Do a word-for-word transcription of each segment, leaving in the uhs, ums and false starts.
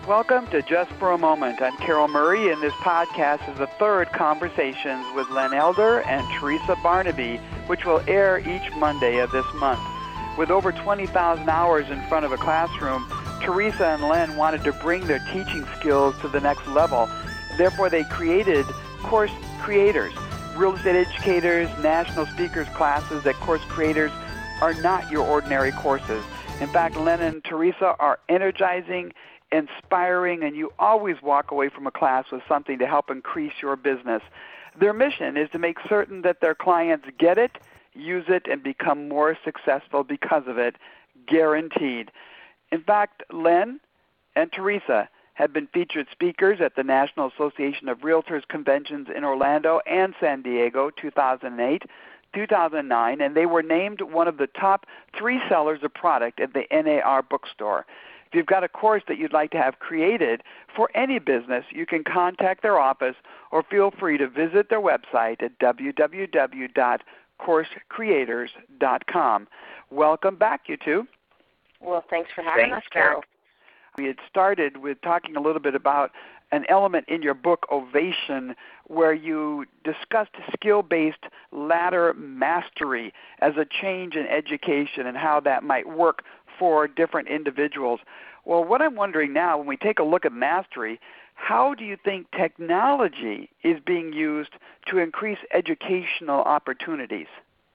Welcome to Just for a Moment. I'm Carol Murray, and this podcast is the third Conversations with Len Elder and Teresa Barnaby, which will air each Monday of this month. With over twenty thousand hours in front of a classroom, Teresa and Len wanted to bring their teaching skills to the next level. Therefore, they created Course Creators, real estate educators, national speakers classes that Course Creators are not your ordinary courses. In fact, Len and Teresa are energizing, inspiring, and you always walk away from a class with something to help increase your business. Their mission is to make certain that their clients get it, use it, and become more successful because of it, guaranteed. In fact, Len and Teresa have been featured speakers at the National Association of Realtors conventions in Orlando and San Diego, two thousand eight, two thousand nine, and they were named one of the top three sellers of product at the N A R bookstore. If you've got a course that you'd like to have created for any business, you can contact their office or feel free to visit their website at w w w dot course creators dot com. Welcome back, you two. Well, thanks for having thanks, us, Carol. We had started with talking a little bit about an element in your book, Ovation, where you discussed skill-based ladder mastery as a change in education and how that might work for different individuals. Well, what I'm wondering now, when we take a look at mastery, how do you think technology is being used to increase educational opportunities?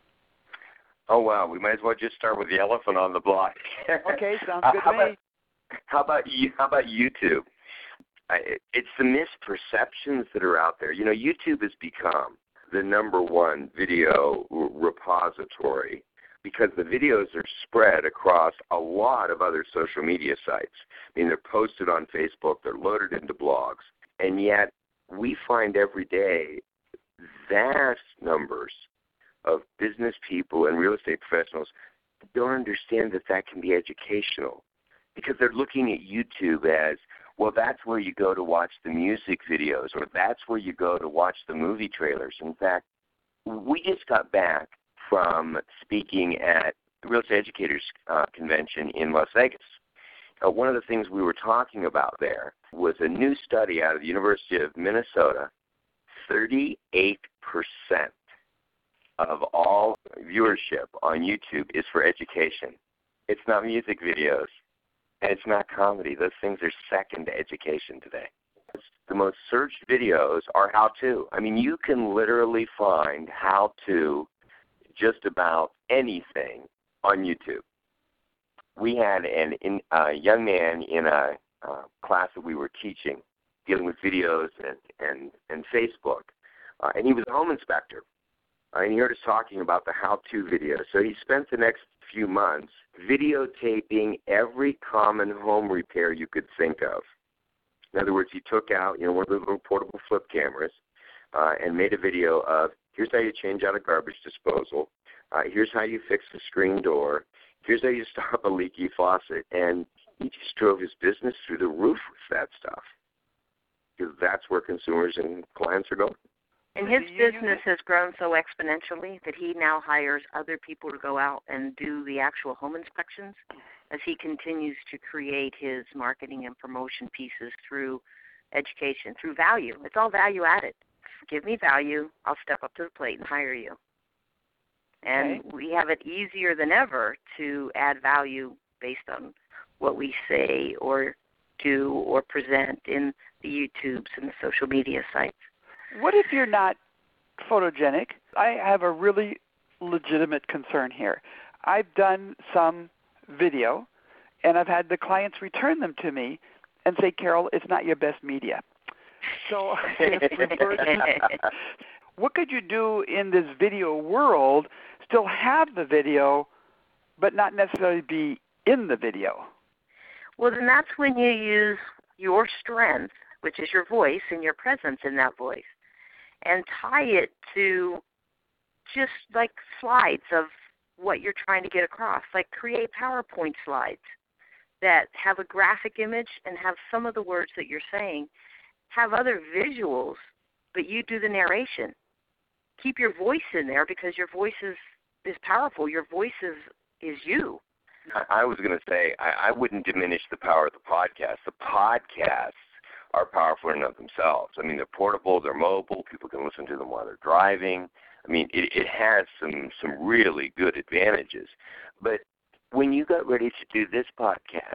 Oh, wow. We might as well just start with the elephant on the block. Okay, sounds uh, good how to me. About, how about you? How about YouTube? I, it's the misperceptions that are out there. You know, YouTube has become the number one video repository because the videos are spread across a lot of other social media sites. I mean, they're posted on Facebook, they're loaded into blogs, and yet we find every day vast numbers of business people and real estate professionals don't understand that that can be educational because they're looking at YouTube as, well, that's where you go to watch the music videos or that's where you go to watch the movie trailers. In fact, we just got back from speaking at the Real Estate Educators uh, Convention in Las Vegas. Uh, one of the things we were talking about there was a new study out of the University of Minnesota. thirty-eight percent of all viewership on YouTube is for education. It's not music videos, and it's not comedy. Those things are second to education today. The most searched videos are how-to. I mean, you can literally find how-to just about anything on YouTube. We had a in, uh, young man in a uh, class that we were teaching, dealing with videos and, and, and Facebook, uh, and he was a home inspector. Uh, and he heard us talking about the how-to video. So he spent the next few months videotaping every common home repair you could think of. In other words, he took out, you know, one of the little portable flip cameras uh, and made a video of, here's how you change out a garbage disposal. Uh, here's how you fix a screen door. Here's how you stop a leaky faucet. And he just drove his business through the roof with that stuff because that's where consumers and clients are going. And his business has grown so exponentially that he now hires other people to go out and do the actual home inspections as he continues to create his marketing and promotion pieces through education, through value. It's all value added. Give me value, I'll step up to the plate and hire you. And okay. We have it easier than ever to add value based on what we say or do or present in the YouTubes and the social media sites. What if you're not photogenic? I have a really legitimate concern here. I've done some video, and I've had the clients return them to me and say, Carol, it's not your best media. So what could you do in this video world, still have the video, but not necessarily be in the video? Well, then that's when you use your strength, which is your voice and your presence in that voice, and tie it to just like slides of what you're trying to get across. Like create PowerPoint slides that have a graphic image and have some of the words that you're saying, have other visuals, but you do the narration. Keep your voice in there because your voice is, is powerful. Your voice is, is you. I, I was going to say, I, I wouldn't diminish the power of the podcast. The podcasts are powerful in and of themselves. I mean, they're portable, they're mobile, people can listen to them while they're driving. I mean, it, it has some, some really good advantages. But when you got ready to do this podcast,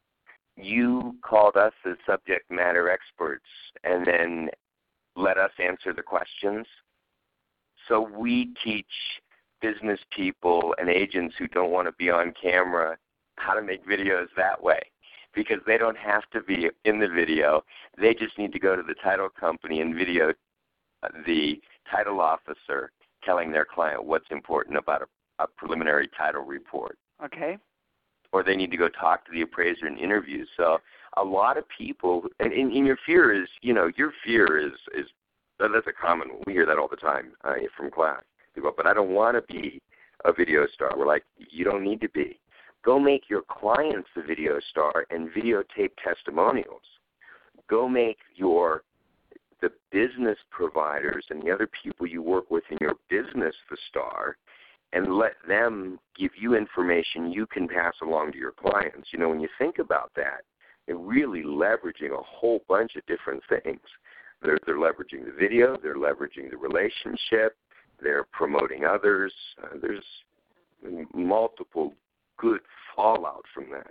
you called us as subject matter experts and then let us answer the questions. So we teach business people and agents who don't want to be on camera how to make videos that way, because they don't have to be in the video. They just need to go to the title company and video the title officer telling their client what's important about a, a preliminary title report. Okay. Or they need to go talk to the appraiser in interviews. So a lot of people, and, and, and your fear is, you know, your fear is, is that's a common one. We hear that all the time uh, from class. People go, but I don't want to be a video star. We're like, you don't need to be. Go make your clients a video star and videotape testimonials. Go make your the business providers and the other people you work with in your business the star, and let them give you information you can pass along to your clients. You know, when you think about that, they're really leveraging a whole bunch of different things. They're, they're leveraging the video, they're leveraging the relationship, they're promoting others. Uh, there's multiple good fallout from that.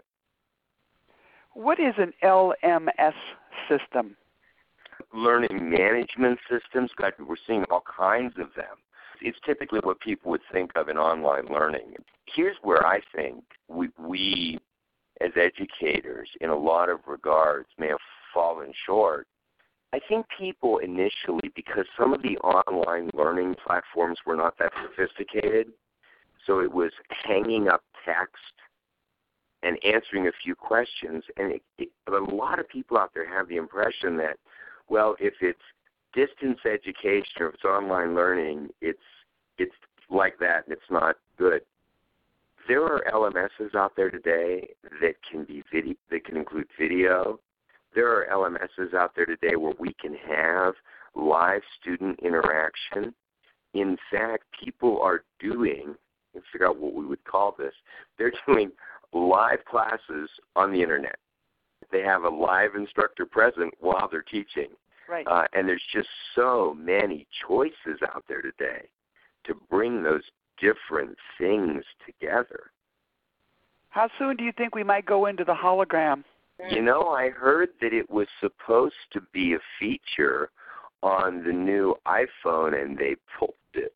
What is an L M S system? Learning management systems. God, we're seeing all kinds of them. It's typically what people would think of in online learning. Here's where I think we, we as educators, in a lot of regards, may have fallen short. I think people initially, because some of the online learning platforms were not that sophisticated, so it was hanging up text and answering a few questions, and it, it, a lot of people out there have the impression that, well, if it's distance education or if it's online learning, it's it's like that and it's not good. There are L M Ss out there today that can be video, that can include video. There are L M Ss out there today where we can have live student interaction. In fact, people are doing, let's figure out what we would call this, they're doing live classes on the internet. They have a live instructor present while they're teaching. Right. Uh, and there's just so many choices out there today to bring those different things together. How soon do you think we might go into the hologram? You know, I heard that it was supposed to be a feature on the new iPhone, and they pulled it.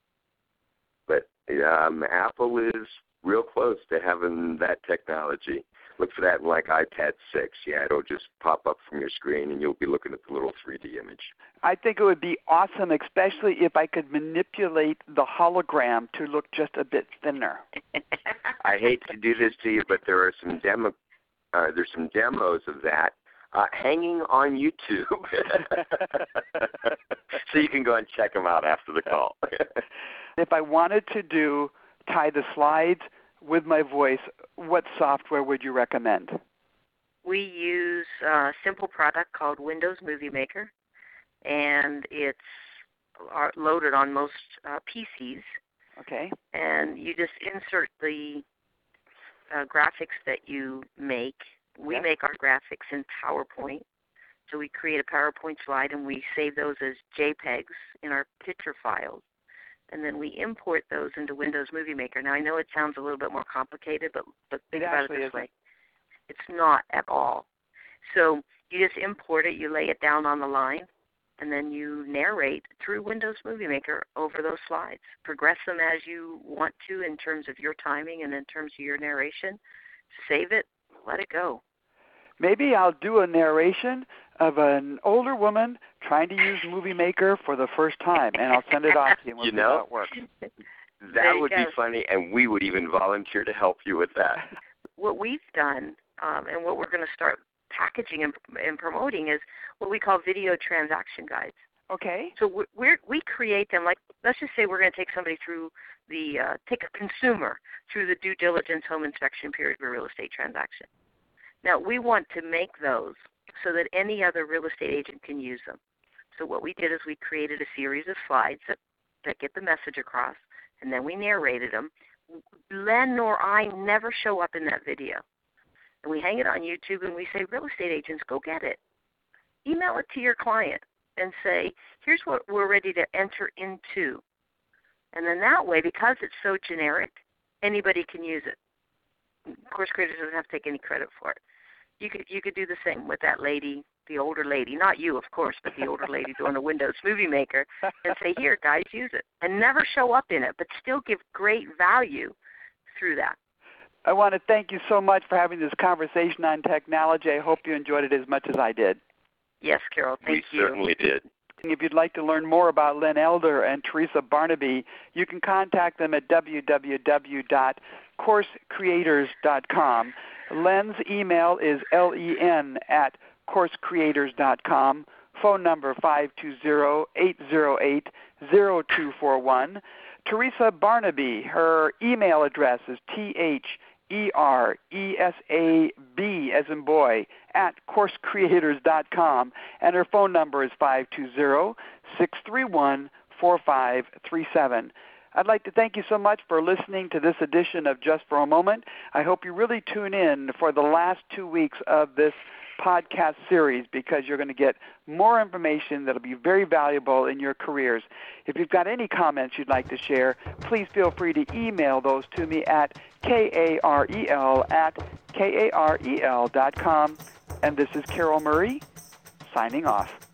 But um, Apple is real close to having that technology. Look for that in like iPad six. Yeah, it'll just pop up from your screen, and you'll be looking at the little three D image. I think it would be awesome, especially if I could manipulate the hologram to look just a bit thinner. I hate to do this to you, but there are some demo, uh, there's some demos of that uh, hanging on YouTube, so you can go and check them out after the call. If I wanted to do tie the slides with my voice, what software would you recommend? We use a simple product called Windows Movie Maker, and it's loaded on most uh, P Cs. Okay. And you just insert the uh, graphics that you make. We yeah. make our graphics in PowerPoint. So we create a PowerPoint slide, and we save those as JPEGs in our picture files. And then we import those into Windows Movie Maker. Now, I know it sounds a little bit more complicated, but, but think it about it this isn't. way. It's not at all. So you just import it, you lay it down on the line, and then you narrate through Windows Movie Maker over those slides. Progress them as you want to in terms of your timing and in terms of your narration. Save it, let it go. Maybe I'll do a narration of an older woman trying to use Movie Maker for the first time, and I'll send it off to you and we'll you see know, how it works. That would be funny, and we would even volunteer to help you with that. What we've done um, and what we're going to start packaging and, and promoting is what we call video transaction guides. Okay. So we're, we're, we create them, like, let's just say we're going to take somebody through the, uh, take a consumer through the due diligence home inspection period of a real estate transaction. Now, we want to make those so that any other real estate agent can use them. So what we did is we created a series of slides that, that get the message across, and then we narrated them. Len nor I never show up in that video. And we hang it on YouTube and we say, real estate agents, go get it. Email it to your client and say, here's what we're ready to enter into. And then that way, because it's so generic, anybody can use it. Course Creators doesn't have to take any credit for it. You could you could do the same with that lady, the older lady, not you, of course, but the older lady doing a Windows Movie Maker, and say, here, guys, use it. And never show up in it, but still give great value through that. I want to thank you so much for having this conversation on technology. I hope you enjoyed it as much as I did. Yes, Carol, thank we you. We certainly did. If you'd like to learn more about Len Elder and Teresa Barnaby, you can contact them at w w w dot course creators dot com. Len's email is len at course creators dot com. Phone number five two zero, eight zero eight, zero two four one. Teresa Barnaby, her email address is T H E R E S A B as in boy at course creators dot com, and her phone number is five two zero, six three one, four five three seven. I'd like to thank you so much for listening to this edition of Just for a Moment. I hope you really tune in for the last two weeks of this podcast series, because you're going to get more information that will be very valuable in your careers. If you've got any comments you'd like to share, please feel free to email those to me at K-A-R-E-L at K A R E L dot com. And this is Carol Murray, signing off.